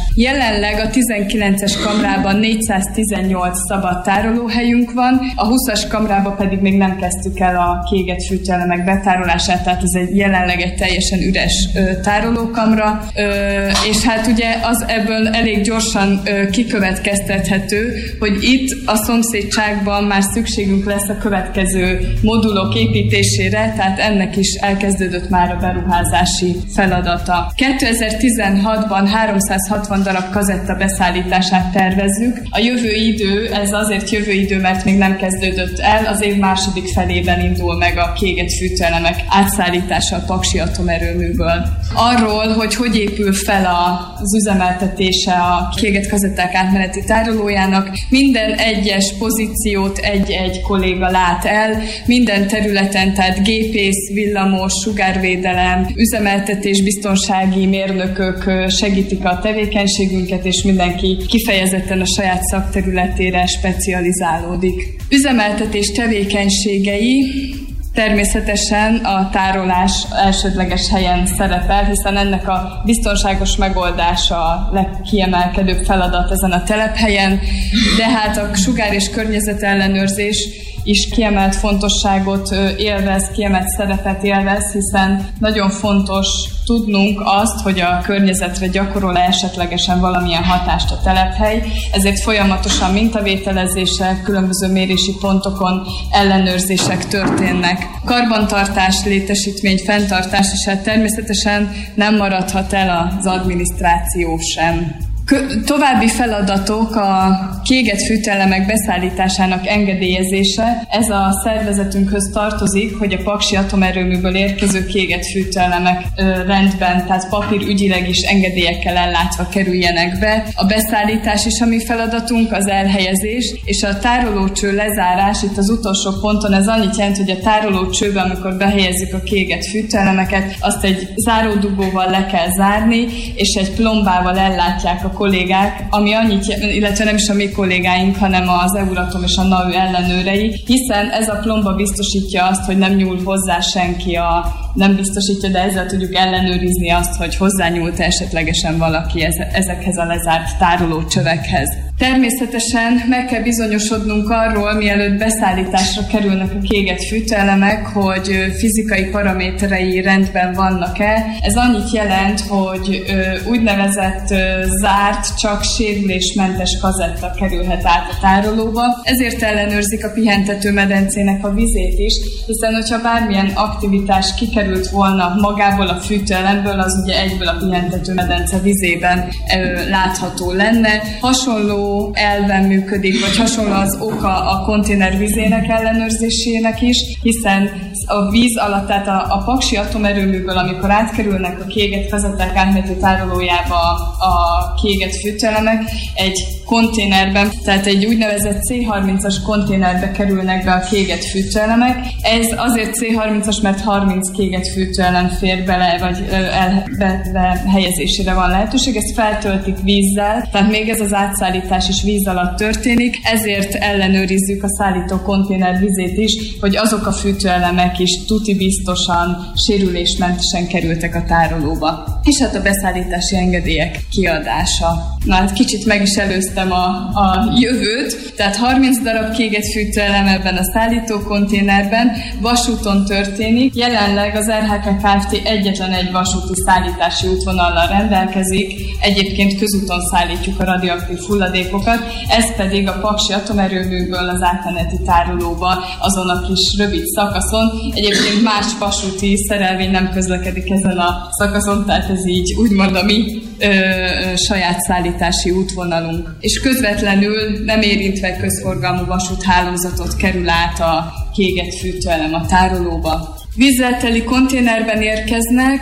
Jelenleg a tizenkilences kamrában négyszáztizennyolc szabad tárolóhelyünk van, a húszas kamrában pedig még nem kezdtük el a kiégett fűtőelemek betárolását, tehát ez egy jelenleg egy teljesen üres ö, tárolókamra, ö, és hát ugye az ebből elég gyorsan ö, kikövetkeztethető, hogy itt a szomszédságban már szükségünk lesz a következő modulok építésére, tehát ennek is elkezdődött már a beruházási feladata. kétezer-tizenhatban háromszázhatvan darab kazetta beszállítását tervezzük. A jövő idő, ez azért jövő idő, mert még nem kezdődött el, az év második felében indul meg a kiégett fűtőelemek átszállítása a Paksi atomerőműből. Arról, hogy hogy épül fel az üzemeltetése a kiégett kazetták átmeneti tárolójának, minden egyes pozíciót egy-egy kolléga lát el, minden területen, tehát gépész, villamos, sugárvédelem, üzemeltetés, biztonsági mérnökök segítik a tevékenységünket, és mindenki kifejezetten a saját szakterületére specializálódik. Üzemeltetés tevékenységei természetesen a tárolás elsődleges helyen szerepel, hiszen ennek a biztonságos megoldása a legkiemelkedőbb feladat ezen a telephelyen, de hát a sugár- és környezetellenőrzés is kiemelt fontosságot élvez, kiemelt szerepet élvez, hiszen nagyon fontos tudnunk azt, hogy a környezetre gyakorol esetlegesen valamilyen hatást a telephely, ezért folyamatosan mintavételezések, különböző mérési pontokon ellenőrzések történnek. Karbantartás, létesítmény, fenntartás, és hát természetesen nem maradhat el az adminisztráció sem. További feladatok a kiégett fűtőelemek beszállításának engedélyezése. Ez a szervezetünkhöz tartozik, hogy a Paksi atomerőműből érkező kiégett fűtőelemek rendben, tehát papírügyileg is engedélyekkel ellátva kerüljenek be. A beszállítás is a mi feladatunk, az elhelyezés, és a tárolócső lezárás, itt az utolsó ponton ez annyit jelent, hogy a tárolócsőbe, amikor behelyezzük a kiégett fűtőelemeket, azt egy záródugóval le kell zárni, és egy plombával ellátják a kollégák, ami annyit, illetve nem is a mi kollégáink, hanem az Euratom és a NAU ellenőrei, hiszen ez a plomba biztosítja azt, hogy nem nyúl hozzá senki, a, nem biztosítja, de ezzel tudjuk ellenőrizni azt, hogy hozzányúlt esetlegesen valaki ezekhez a lezárt tárolócsövekhez. Természetesen meg kell bizonyosodnunk arról, mielőtt beszállításra kerülnek a kiégett fűtőelemek, hogy fizikai paraméterei rendben vannak-e. Ez annyit jelent, hogy úgynevezett zárt, csak sérülésmentes kazetta kerülhet át a tárolóba. Ezért ellenőrzik a pihentető medencének a vizét is, hiszen hogyha bármilyen aktivitás kikerült volna magából a fűtőelemből, az ugye egyből a pihentető medence vizében látható lenne. Hasonló elven működik, vagy hasonló az oka a konténer vizének ellenőrzésének is, hiszen a víz alatt, tehát a, a Paksi atomerőműből, amikor átkerülnek a kiégett kazetták átmeneti tárolójába a, a kiégett fűtőelemek, egy konténerben, tehát egy úgynevezett cé harmincas konténerbe kerülnek be a kiégett fűtőelemek. Ez azért cé harmincas, mert harminc kiégett fűtőelem fér bele, vagy el, be, be helyezésére van lehetőség. Ezt feltöltik vízzel, tehát még ez az átszállítás is víz alatt történik, ezért ellenőrizzük a szállító konténer vizét is, hogy azok a fűtőelemek is tuti biztosan, sérülésmentesen kerültek a tárolóba. És hát a beszállítási engedélyek kiadása. Na hát kicsit meg is előztem a, a jövőt, tehát harminc darab kiégett fűtőelem ebben a szállító konténerben vasúton történik. Jelenleg az er há ká Kft. Egyetlen egy vasúti szállítási útvonallal rendelkezik, egyébként közúton szállítjuk a radioaktív hulladékokat, ez pedig a Paksi atomerőműből az átmeneti tárolóba, azon a kis rövid szakaszon. Egyébként más vasúti szerelvény nem közlekedik ezen a szakaszon, tehát ez így úgymond a mi ö, ö, saját szállítási útvonalunk. És közvetlenül nem érintve közforgalmú vasúthálózatot kerül át a kiégett fűtőelem a tárolóba. Vízzel teli konténerben érkeznek,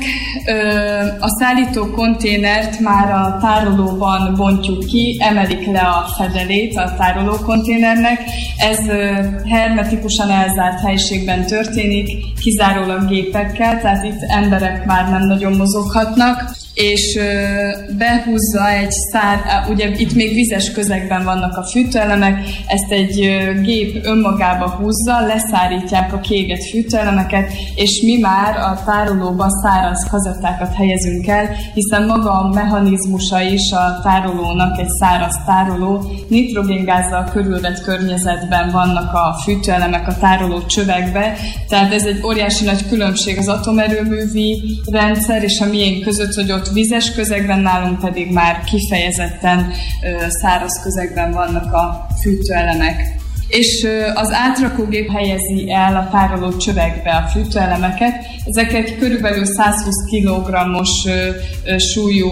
a szállító konténert már a tárolóban bontjuk ki, emelik le a fedelét a tároló konténernek. Ez hermetikusan elzárt helyiségben történik, kizárólag gépekkel, tehát itt emberek már nem nagyon mozoghatnak. és behúzza egy szár, ugye itt még vizes közegben vannak a fűtőelemek, ezt egy gép önmagába húzza, leszárítják a kiégett fűtőelemeket, és mi már a tárolóba száraz kazettákat helyezünk el, hiszen maga a mechanizmusa is a tárolónak egy száraz tároló, nitrogéngázzal körülvett környezetben vannak a fűtőelemek a tároló csövekbe, tehát ez egy óriási nagy különbség az atomerőművi rendszer és a miénk között, hogy ott vizes közegben, nálunk pedig már kifejezetten ö, száraz közegben vannak a fűtőelemek. És az átrakógép helyezi el a tároló csövekbe a fűtőelemeket. Ezeket körülbelül száz húsz kilogrammos súlyú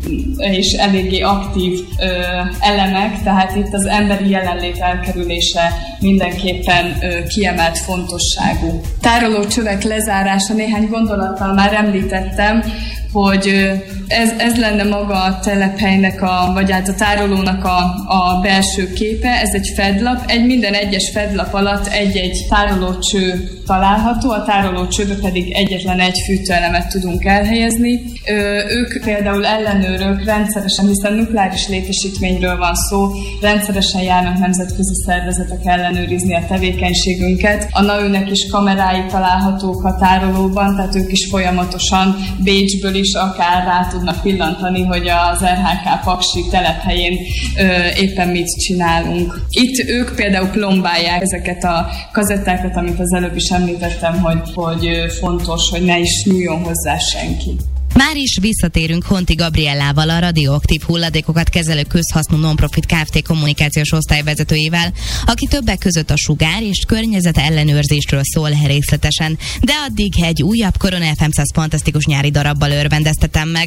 és eléggé aktív elemek, tehát itt az emberi jelenlét elkerülése mindenképpen kiemelt fontosságú. Tároló csövek lezárása, néhány gondolattal már említettem, hogy ez, ez lenne maga a telephelynek, a, vagy hát a tárolónak a, a belső képe, ez egy fedlap, egy minden egyes fedlap alatt egy-egy tárolócső található, a tárolócsőbe pedig egyetlen egy fűtőelemet tudunk elhelyezni. Ö, ők például ellenőrök rendszeresen, hiszen nukleáris létesítményről van szó, rendszeresen járnak nemzetközi szervezetek ellenőrizni a tevékenységünket. A en á u-nek is kamerái találhatók a tárolóban, tehát ők is folyamatosan Bécsből is akár rá tudnak pillantani, hogy az er há ká Paksi telephelyén ö, éppen mit csinálunk. Itt ők például plombálják ezeket a kazettákat, amit az előbb is említettem, hogy, hogy fontos, hogy ne is nyúljon hozzá senki. Már is visszatérünk Honti Gabriellával, a radioaktív hulladékokat kezelő közhasznú non-profit Kft. Kommunikációs osztályvezetőjével, aki többek között a sugár és környezet ellenőrzésről szól részletesen, de addig egy újabb Korona ef em száz fantasztikus nyári darabbal örvendeztetem meg.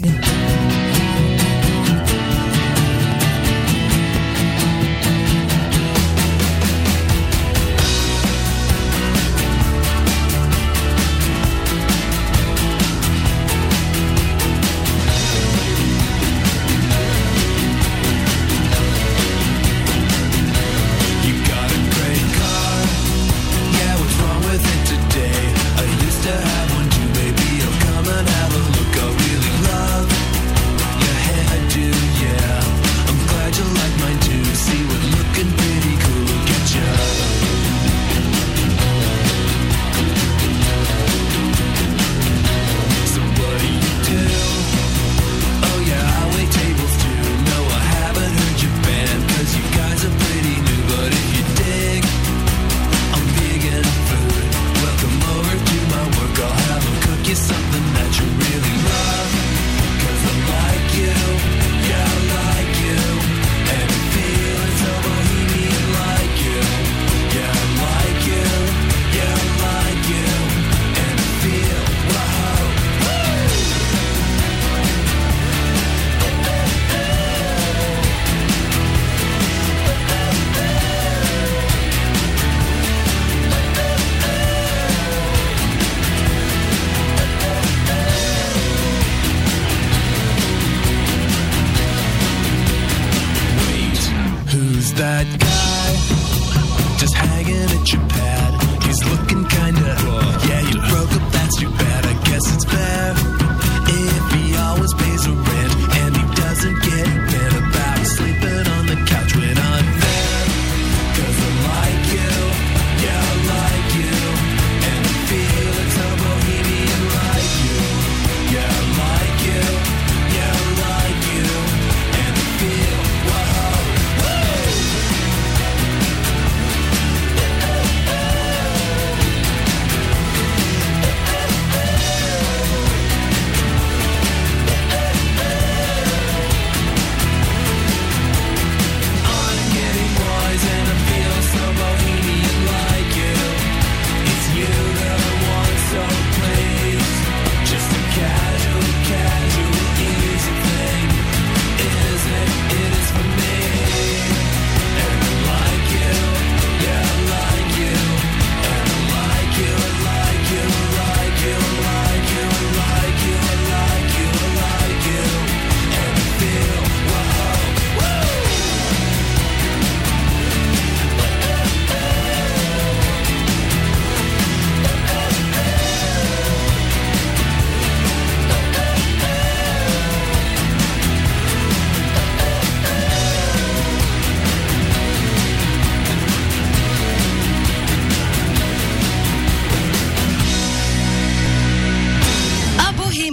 Come and have a look, I really love your hairdo, yeah.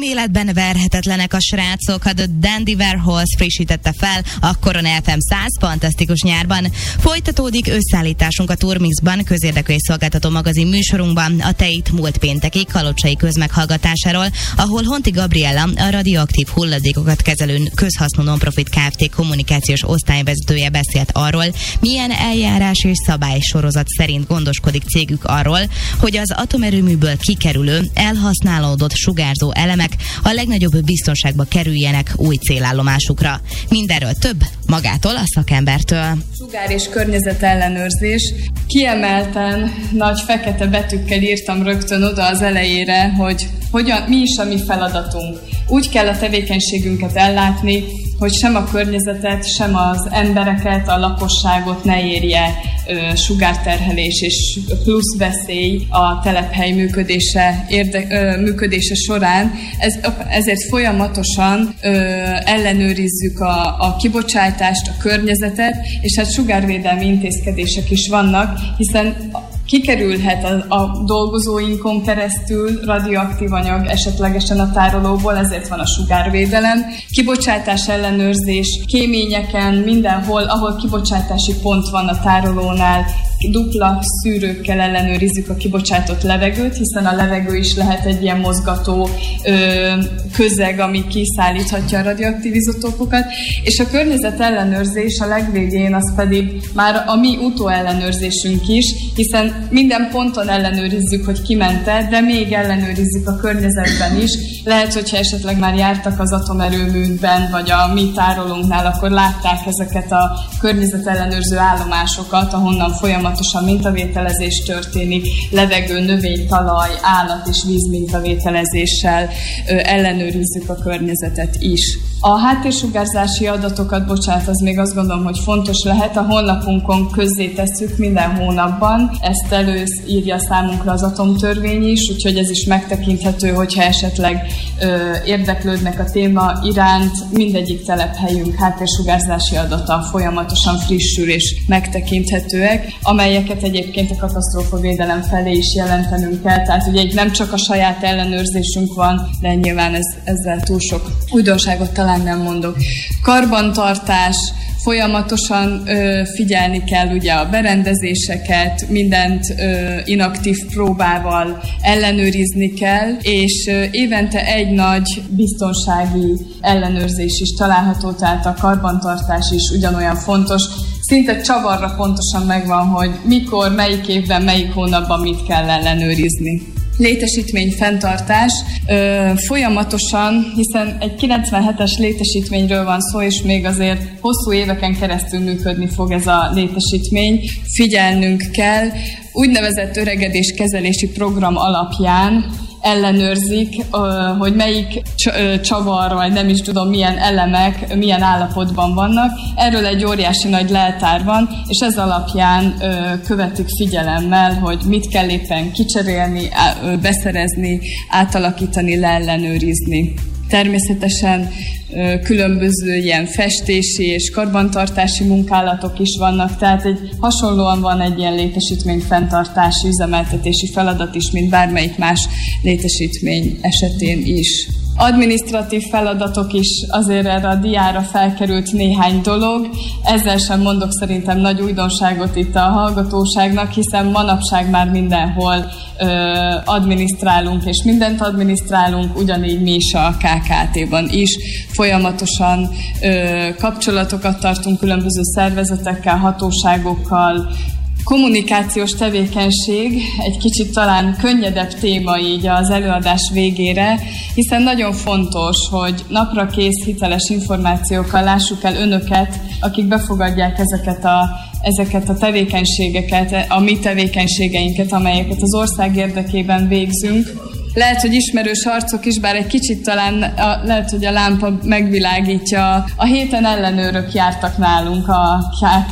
életben verhetetlenek a srácok, a The Dandy Warhols frissítette fel a Korona ef em száz fantasztikus nyárban. Folytatódik összeállításunk a Turmixban, közérdekű és szolgáltató magazin műsorunkban a Teit múlt péntekig Kalocsai közmeghallgatásáról, ahol Honti Gabriella, a radioaktív hulladékokat kezelő közhasznú non-profit Kft. Kommunikációs osztályvezetője beszélt arról, milyen eljárás és szabálysorozat szerint gondoskodik cégük arról, hogy az atomerőműből kikerülő, elhasználódott sugárzó elemek a legnagyobb biztonságba kerüljenek új célállomásukra. Mindenről több magától a szakembertől. Sugár és környezetellenőrzés. Kiemelten nagy fekete betűkkel írtam rögtön oda az elejére, hogy hogyan, mi is a mi feladatunk. Úgy kell a tevékenységünket ellátni, hogy sem a környezetet, sem az embereket, a lakosságot ne érje ö, sugárterhelés és plusz veszély a telephely működése, érde, ö, működése során. Ez, ezért folyamatosan ö, ellenőrizzük a, a kibocsátást, a környezetet, és hát sugárvédelmi intézkedések is vannak, hiszen kikerülhet a, a dolgozóinkon keresztül radioaktív anyag esetlegesen a tárolóból, ezért van a sugárvédelem. Kibocsátás ellenőrzés, kéményeken, mindenhol, ahol kibocsátási pont van a tárolónál, dupla szűrőkkel ellenőrizzük a kibocsátott levegőt, hiszen a levegő is lehet egy ilyen mozgató ö, közeg, ami kiszállíthatja a radioaktív izotópokat, és a környezet ellenőrzés a legvégén az pedig már a mi utóellenőrzésünk is, hiszen minden ponton ellenőrizzük, hogy ki mente, de még ellenőrizzük a környezetben is. Lehet, hogyha esetleg már jártak az atomerőműben, vagy a mi tárolónknál, akkor látták ezeket a környezetellenőrző állomásokat, ahonnan folyamatosan mintavételezés történik, levegő, növény, talaj, állat és víz mintavételezéssel ö, ellenőrizzük a környezetet is. A háttérsugárzási adatokat, bocsánat, az még azt gondolom, hogy fontos lehet. A honlapunkon közzétesszük minden hónapban. Ezt előírja számunkra az atomtörvény is, úgyhogy ez is megtekinthető, hogyha esetleg ö, érdeklődnek a téma iránt. Mindegyik telephelyünk háttérsugárzási adata folyamatosan frissül és megtekinthetőek, amelyeket egyébként a katasztrófavédelem felé is jelentenünk kell. Tehát ugye itt nem csak a saját ellenőrzésünk van, de nyilván ez, ezzel túl sok újdonságot talán nem mondok. Karbantartás, folyamatosan ö, figyelni kell ugye a berendezéseket, mindent ö, inaktív próbával ellenőrizni kell, és ö, évente egy nagy biztonsági ellenőrzés is található, tehát a karbantartás is ugyanolyan fontos. Szinte csavarra pontosan megvan, hogy mikor, melyik évben, melyik hónapban mit kell ellenőrizni. Létesítmény fenntartás ö, folyamatosan, hiszen egy kilencvenhetes létesítményről van szó, és még azért hosszú éveken keresztül működni fog ez a létesítmény. Figyelnünk kell, úgynevezett öregedéskezelési program alapján ellenőrzik, hogy melyik csavar, vagy nem is tudom milyen elemek, milyen állapotban vannak. Erről egy óriási nagy leltár van, és ez alapján követik figyelemmel, hogy mit kell éppen kicserélni, beszerezni, átalakítani, leellenőrizni. Természetesen különböző ilyen festési és karbantartási munkálatok is vannak, tehát egy, hasonlóan van egy ilyen létesítmény fenntartási, üzemeltetési feladat is, mint bármelyik más létesítmény esetén is. Adminisztratív feladatok is, azért erre a diára felkerült néhány dolog. Ezzel sem mondok szerintem nagy újdonságot itt a hallgatóságnak, hiszen manapság már mindenhol ö, adminisztrálunk, és mindent adminisztrálunk, ugyanígy mi is a ká ká té-ban is. Folyamatosan ö, kapcsolatokat tartunk különböző szervezetekkel, hatóságokkal. Kommunikációs tevékenység egy kicsit talán könnyedebb téma így az előadás végére, hiszen nagyon fontos, hogy napra kész, hiteles információkkal lássuk el önöket, akik befogadják ezeket a, ezeket a tevékenységeket, a mi tevékenységeinket, amelyeket az ország érdekében végzünk. Lehet, hogy ismerős arcok is, bár egy kicsit talán a, lehet, hogy a lámpa megvilágítja. A héten ellenőrök jártak nálunk a ká ká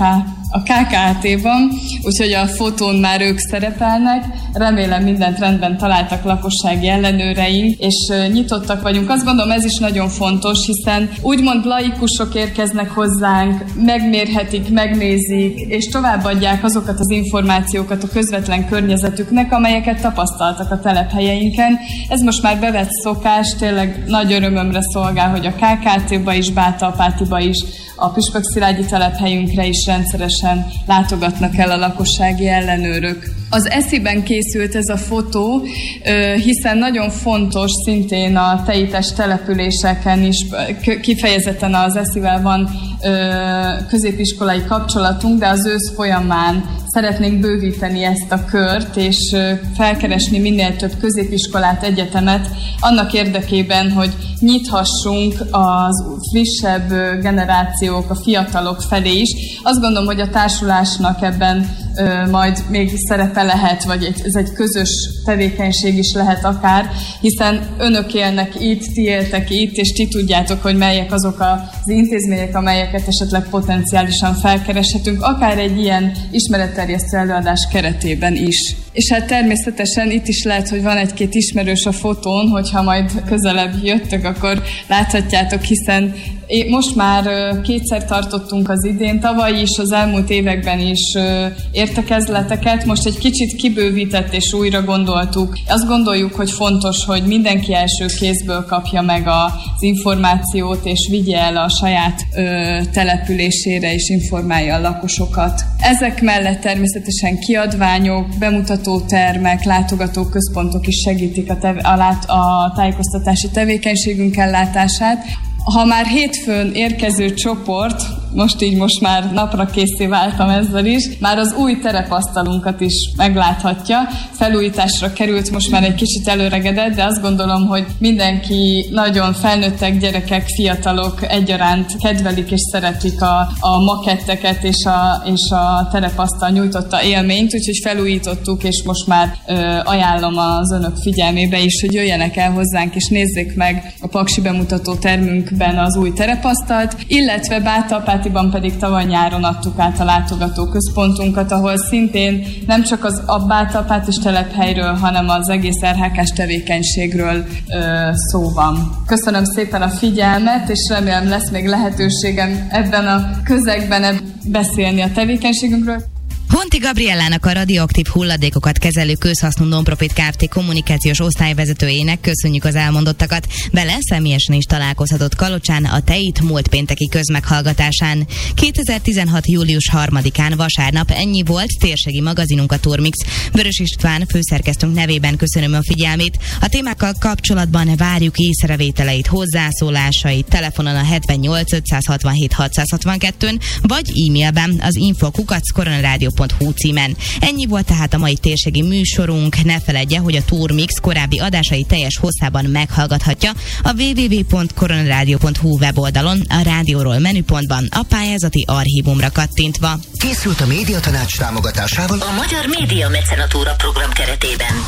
a ká ká á té-ban, úgyhogy a fotón már ők szerepelnek. Remélem mindent rendben találtak lakossági ellenőreink, és nyitottak vagyunk. Azt gondolom, ez is nagyon fontos, hiszen úgymond laikusok érkeznek hozzánk, megmérhetik, megnézik, és továbbadják azokat az információkat a közvetlen környezetüknek, amelyeket tapasztaltak a telephelyeinken. Ez most már bevett szokás, tényleg nagy örömömre szolgál, hogy a ká ká á té-ba is, Bátalpátiba is, a Püspökszilágyi telephelyünkre is rendszeresen látogatnak el a lakossági ellenőrök. Az esziben készült ez a fotó, hiszen nagyon fontos szintén a teites településeken is, kifejezetten az eszivel van középiskolai kapcsolatunk, de az ősz folyamán szeretnénk bővíteni ezt a kört, és felkeresni minél több középiskolát, egyetemet, annak érdekében, hogy nyithassunk az frissebb generációk, a fiatalok felé is. Azt gondolom, hogy a társulásnak ebben ö, majd még szerepe lehet, vagy egy, ez egy közös tevékenység is lehet akár, hiszen önök élnek itt, ti éltek itt, és ti tudjátok, hogy melyek azok az intézmények, amelyeket esetleg potenciálisan felkereshetünk, akár egy ilyen ismeretterjesztő előadás keretében is. És hát természetesen itt is lehet, hogy van egy-két ismerős a fotón, hogyha majd közelebb jöttök, akkor láthatjátok, hiszen most már kétszer tartottunk az idén, tavaly is, az elmúlt években is értekezleteket, most egy kicsit kibővített és újra gondoltuk. Azt gondoljuk, hogy fontos, hogy mindenki első kézből kapja meg az információt, és vigye el a saját ö, településére, és informálja a lakosokat. Ezek mellett természetesen kiadványok, bemutatótermek, látogatóközpontok is segítik a, tev- a, lát- a tájékoztatási tevékenységünk ellátását. Ha már hétfőn érkező csoport, most így most már napra készé váltam ezzel is, már az új terepasztalunkat is megláthatja. Felújításra került, most már egy kicsit előregedett, de azt gondolom, hogy mindenki, nagyon felnőttek, gyerekek, fiatalok egyaránt kedvelik és szeretik a, a maketteket és a, és a terepasztal nyújtotta élményt, úgyhogy felújítottuk, és most már ö, ajánlom az önök figyelmébe is, hogy jöjjenek el hozzánk, és nézzék meg a paksi bemutató termünkben az új terepasztalt, illetve Bátalpátiban pedig tavaly nyáron adtuk át a látogatóközpontunkat, ahol szintén nem csak az a Bátalpátis telephelyről, hanem az egész er há ká-s tevékenységről ö, szó van. Köszönöm szépen a figyelmet, és remélem lesz még lehetőségem ebben a közegben beszélni a tevékenységünkről. Honti Gabriellának, a radioaktív hulladékokat kezelő közhasznú non-profit Kft. Kommunikációs osztályvezetőjének köszönjük az elmondottakat. Vele személyesen is találkozhatott Kalocsán a Teit múlt pénteki közmeghallgatásán. kétezer-tizenhat. július harmadikán vasárnap ennyi volt térségi magazinunk, a Turmix. Vörös István főszerkesztőnk nevében köszönöm a figyelmét. A témákkal kapcsolatban várjuk észrevételeit, hozzászólásait telefonon a hetvennyolc ötszázhatvanhét hatszázhatvankettőn, vagy e-mailben az info kukac koronarádió pont hu címen. Ennyi volt tehát a mai térségi műsorunk. Ne feledje, hogy a Turmix korábbi adásai teljes hosszában meghallgathatja a double-u double-u double-u pont koronarádió pont hu weboldalon, a rádióról menüpontban, a pályázati archívumra kattintva. Készült a Médiatanács támogatásával a Magyar Média Mecenatúra program keretében.